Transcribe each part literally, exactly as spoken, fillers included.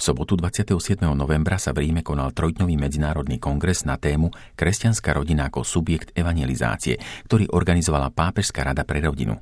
sobotu dvadsiateho siedmeho novembra sa v Ríme konal trojdňový medzinárodný kongres na tému Kresťanská rodina ako subjekt evangelizácie, ktorý organizovala Pápežská rada pre rodinu.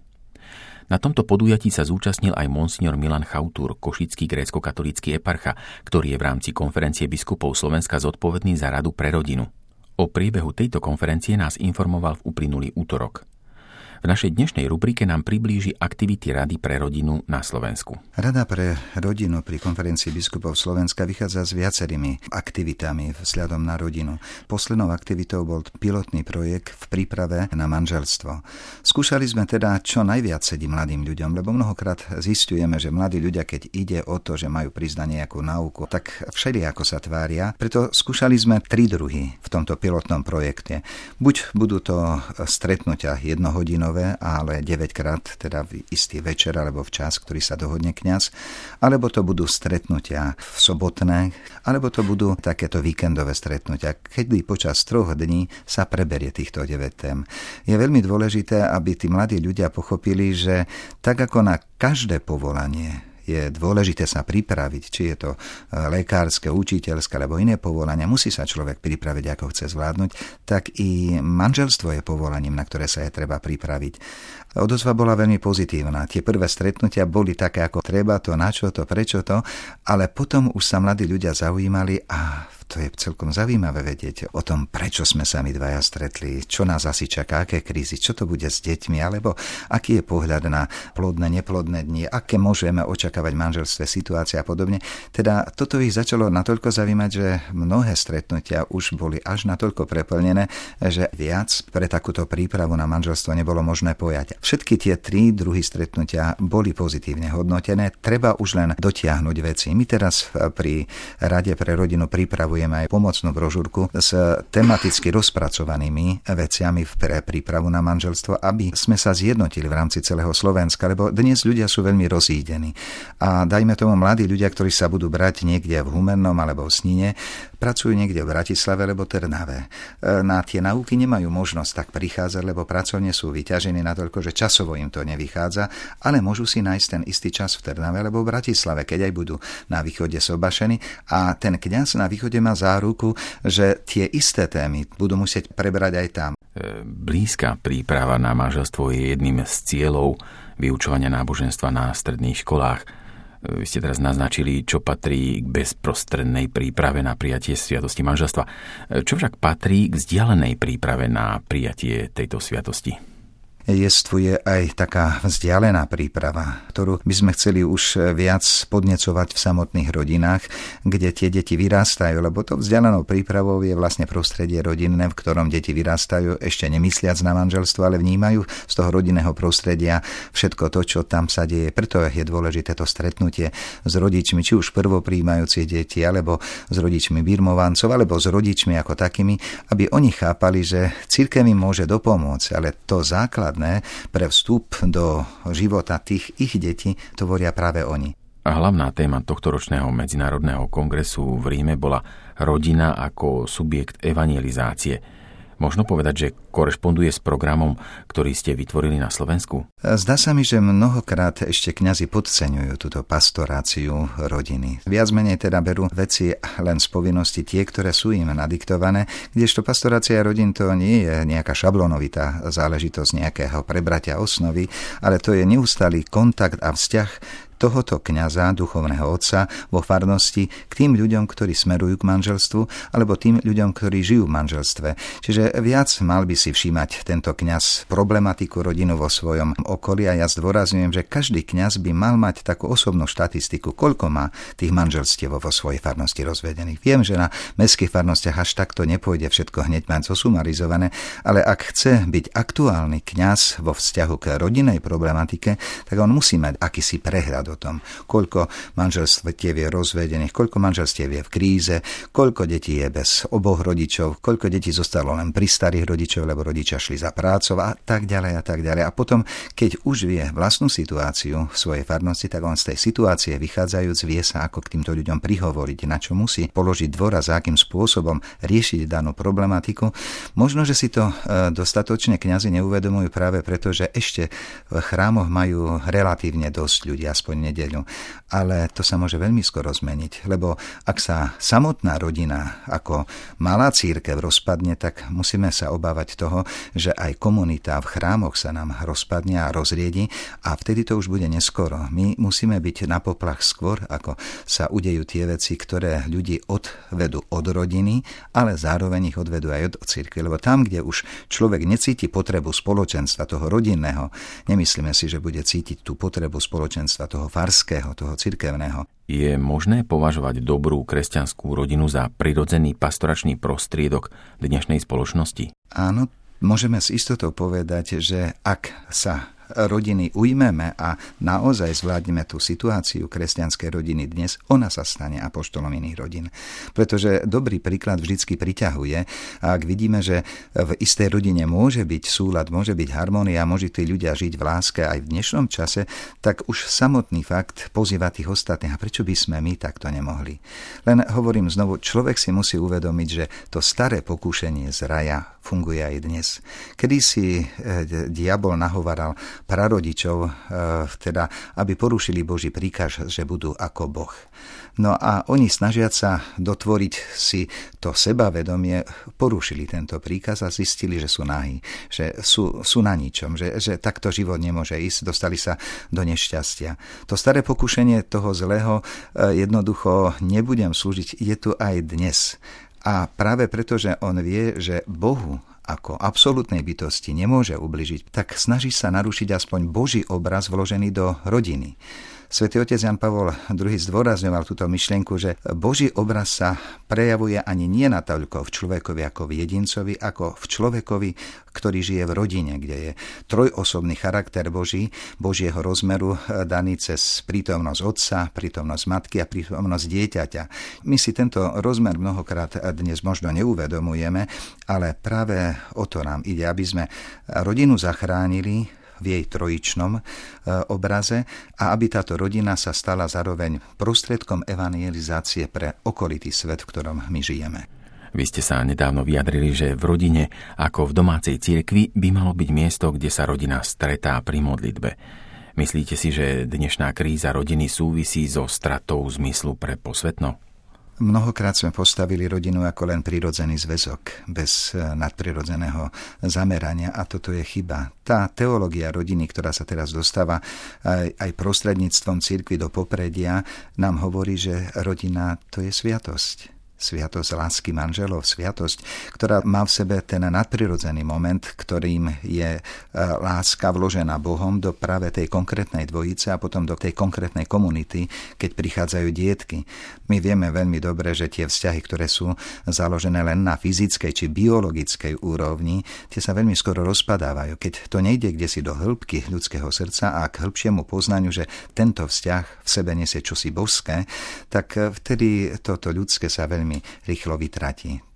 Na tomto podujatí sa zúčastnil aj monsignor Milan Chautur, košický grécko-katolícky eparcha, ktorý je v rámci konferencie biskupov Slovenska zodpovedný za Radu pre rodinu. O priebehu tejto konferencie nás informoval v uplynulý útorok. V našej dnešnej rubrike nám priblíži aktivity Rady pre rodinu na Slovensku. Rada pre rodinu pri konferencii biskupov Slovenska vychádza s viacerými aktivitami vzhľadom na rodinu. Poslednou aktivitou bol pilotný projekt v príprave na manželstvo. Skúšali sme teda čo najviac sedí mladým ľuďom, lebo mnohokrát zisťujeme, že mladí ľudia, keď ide o to, že majú prísť na nejakú náuku, tak všelijako sa tvária. Preto skúšali sme tri druhy v tomto pilotnom projekte. Buď budú to stretnutia jednohodinové, ale deväťkrát, teda v istý večer alebo v čas, ktorý sa dohodne kňaz, alebo to budú stretnutia v sobotné, alebo to budú takéto víkendové stretnutia, kedy počas troch dní sa preberie týchto deväť tém. Je veľmi dôležité, aby tí mladí ľudia pochopili, že tak ako na každé povolanie je dôležité sa pripraviť, či je to lekárske, učiteľské alebo iné povolania, musí sa človek pripraviť, ako chce zvládnuť, tak i manželstvo je povolaním, na ktoré sa je treba pripraviť. Odozva bola veľmi pozitívna. Tie prvé stretnutia boli také ako treba to, na čo to, prečo to, ale potom už sa mladí ľudia zaujímali a to je celkom zaujímavé vedieť o tom, prečo sme sa my dvaja stretli, čo nás asi čaká, aké krízy, čo to bude s deťmi, alebo aký je pohľad na plodné, neplodné dni, aké môžeme očakávať v manželstve situácie a podobne. Teda toto ich začalo natoľko zaujímať, že mnohé stretnutia už boli až natoľko preplnené, že viac pre takúto prípravu na manželstvo nebolo možné pojať. Všetky tie tri druhy stretnutia boli pozitívne hodnotené, treba už len dotiahnuť veci. My teraz pri Rade pre rodinu pripravujeme aj pomocnú brožúrku s tematicky rozpracovanými veciami pre prípravu na manželstvo, aby sme sa zjednotili v rámci celého Slovenska, lebo dnes ľudia sú veľmi rozídení. A dajme tomu mladí ľudia, ktorí sa budú brať niekde v Humennom alebo v Snine, pracujú niekde v Bratislave alebo Trnave. Na tie náuky nemajú možnosť tak prichádzať, lebo pracovne sú vyťažení natoľko, že časovo im to nevychádza, ale môžu si nájsť ten istý čas v Trnave alebo v Bratislave, keď aj budú na východe sobašení a ten kňaz na východe má záruku, že tie isté témy budú musieť prebrať aj tam. Blízka príprava na manželstvo je jedným z cieľov vyučovania náboženstva na stredných školách. Vy ste teraz naznačili, čo patrí k bezprostrednej príprave na prijatie sviatosti manželstva. Čo však patrí k vzdialenej príprave na prijatie tejto sviatosti? Jestvuje aj taká vzdialená príprava, ktorú by sme chceli už viac podnecovať v samotných rodinách, kde tie deti vyrastajú, lebo to vzdialenou prípravou je vlastne prostredie rodinné, v ktorom deti vyrastajú, ešte nemysliac na manželstvo, ale vnímajú z toho rodinného prostredia všetko to, čo tam sa deje. Preto je dôležité to stretnutie s rodičmi, či už prvopríjmajúcich detí, alebo s rodičmi birmovancov, alebo s rodičmi ako takými, aby oni chápali, že cirkev im môže dopomôcť, ale to základ pre vstup do života tých ich detí tvoria práve oni. A hlavná téma tohtoročného medzinárodného kongresu v Ríme bola rodina ako subjekt evangelizácie. Možno povedať, že korešponduje s programom, ktorý ste vytvorili na Slovensku? Zdá sa mi, že mnohokrát ešte kňazi podceňujú túto pastoráciu rodiny. Viac menej teda berú veci len z povinnosti tie, ktoré sú im nadiktované, kdežto pastorácia rodín to nie je nejaká šablonovitá záležitosť nejakého prebratia osnovy, ale to je neustály kontakt a vzťah tohoto kňaza, duchovného otca vo farnosti k tým ľuďom, ktorí smerujú k manželstvu, alebo tým ľuďom, ktorí žijú v manželstve. Čiže viac mal by si všímať tento kňaz problematiku rodinu vo svojom okolí a ja zdôrazňujem, že každý kňaz by mal mať takú osobnú štatistiku, koľko má tých manželstiev vo svojej farnosti rozvedených. Viem, že na mestských farnostiach až takto nepôjde všetko hneď mať zosumarizované, ale ak chce byť aktuálny kňaz vo vzťahu k rodinnej problematike, tak on musí mať akýsi prehľad o tom, koľko manželstiev je rozvedených, koľko manželstiev je v kríze, koľko detí je bez oboch rodičov, koľko detí zostalo len pri starých rodičov, lebo rodičia šli za prácou a tak ďalej a tak ďalej. A potom, keď už vie vlastnú situáciu v svojej farnosti, tak on z tej situácie vychádzajúc vie sa, ako k týmto ľuďom prihovoriť, na čo musí položiť dôraz, akým spôsobom riešiť danú problematiku. Možno, že si to dostatočne kňazi neuvedomujú práve preto, že ešte v chrámoch majú relatívne dosť ľudí, aspoň nedeľu. Ale to sa môže veľmi skoro zmeniť, lebo ak sa samotná rodina ako malá cirkev rozpadne, tak musíme sa obávať toho, že aj komunita v chrámoch sa nám rozpadne a rozriedi a vtedy to už bude neskoro. My musíme byť na poplach skôr, ako sa udejú tie veci, ktoré ľudí odvedú od rodiny, ale zároveň ich odvedú aj od cirkvi, lebo tam, kde už človek necíti potrebu spoločenstva toho rodinného, nemyslíme si, že bude cítiť tú potrebu spoločenstva toho farského, toho cirkevného. Je možné považovať dobrú kresťanskú rodinu za prirodzený pastoračný prostriedok dnešnej spoločnosti? Áno, môžeme s istotou povedať, že ak sa rodiny ujmeme a naozaj zvládneme tú situáciu kresťanskej rodiny dnes, ona sa stane apoštolom iných rodín. Pretože dobrý príklad vždycky priťahuje a ak vidíme, že v istej rodine môže byť súlad, môže byť harmónia, môže tí ľudia žiť v láske aj v dnešnom čase, tak už samotný fakt pozýva tých ostatných. A prečo by sme my takto nemohli? Len hovorím znovu, človek si musí uvedomiť, že to staré pokúšanie z raja funguje aj dnes. Kedysi diabol nahovaral prarodičov, teda, aby porušili Boží príkaz, že budú ako Boh. No a oni snažiac sa dotvoriť si to sebavedomie, porušili tento príkaz a zistili, že sú nahí, že sú, sú na ničom, že, že takto život nemôže ísť, dostali sa do nešťastia. To staré pokušenie toho zlého jednoducho nebudem slúžiť, je tu aj dnes. A práve preto, že on vie, že Bohu ako absolútnej bytosti nemôže ubližiť, tak snaží sa narušiť aspoň Boží obraz vložený do rodiny. Svätý otec Jan Pavol druhý. Zdôrazňoval túto myšlienku, že Boží obraz sa prejavuje ani nie natoľko v človekovi ako v jedincovi, ako v človekovi, ktorý žije v rodine, kde je trojosobný charakter Boží, Božieho rozmeru daný cez prítomnosť otca, prítomnosť matky a prítomnosť dieťaťa. My si tento rozmer mnohokrát dnes možno neuvedomujeme, ale práve o to nám ide, aby sme rodinu zachránili v jej trojičnom obraze a aby táto rodina sa stala zároveň prostriedkom evangelizácie pre okolitý svet, v ktorom my žijeme. Vy ste sa nedávno vyjadrili, že v rodine, ako v domácej cirkvi, by malo byť miesto, kde sa rodina stretá pri modlitbe. Myslíte si, že dnešná kríza rodiny súvisí so stratou zmyslu pre posvetno? Mnohokrát sme postavili rodinu ako len prirodzený zväzok, bez nadprirodzeného zamerania a toto je chyba. Tá teológia rodiny, ktorá sa teraz dostáva aj, aj prostredníctvom cirkvi do popredia, nám hovorí, že rodina to je sviatosť. Sviatosť lásky manželov, sviatosť, ktorá má v sebe ten nadprirodzený moment, ktorým je láska vložená Bohom do práve tej konkrétnej dvojice a potom do tej konkrétnej komunity, keď prichádzajú dietky. My vieme veľmi dobre, že tie vzťahy, ktoré sú založené len na fyzickej či biologickej úrovni, tie sa veľmi skoro rozpadávajú. Keď to nejde kdesi do hĺbky ľudského srdca a k hĺbšiemu poznaniu, že tento vzťah v sebe nesie čosi božské, tak vtedy toto ľudské sa veľmi rýchlo vytratí.